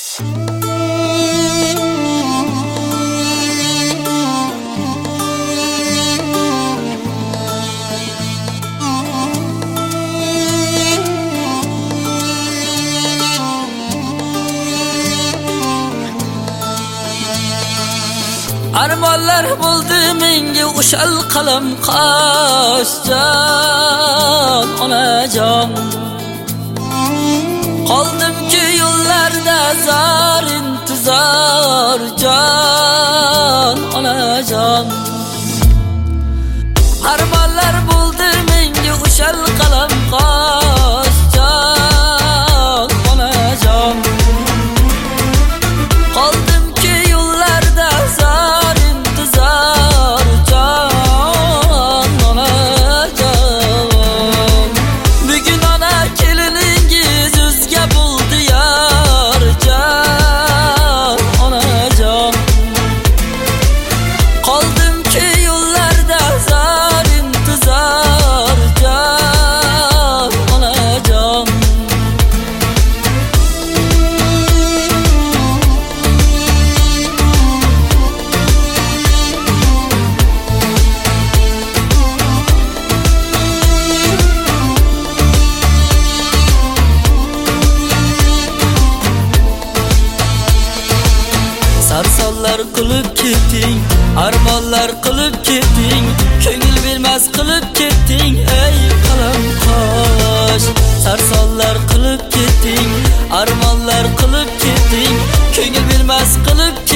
Armonlar bo'ldi menga o'shal qalam qosjon onajon. Qoldimki yo'llarda zar intizor jon onajon. Armonlar bo'ldi menga o'shal qalam qosjon onajon. Qoldimki yo'llarda zar intizor jon onajon. Bugun ona keliningiz o'zga bo'ldi yor jon onajon. Qoldimki yo'llarda zar intizor jon onajon. Sarsonlar qilib ketding, armonlar qilib ketding, ko'ngil bermas qilib ketding ey qalam qosh. Sarsonlar qilib ketding, armonlar qilib ketding, ko'ngil bermas qilib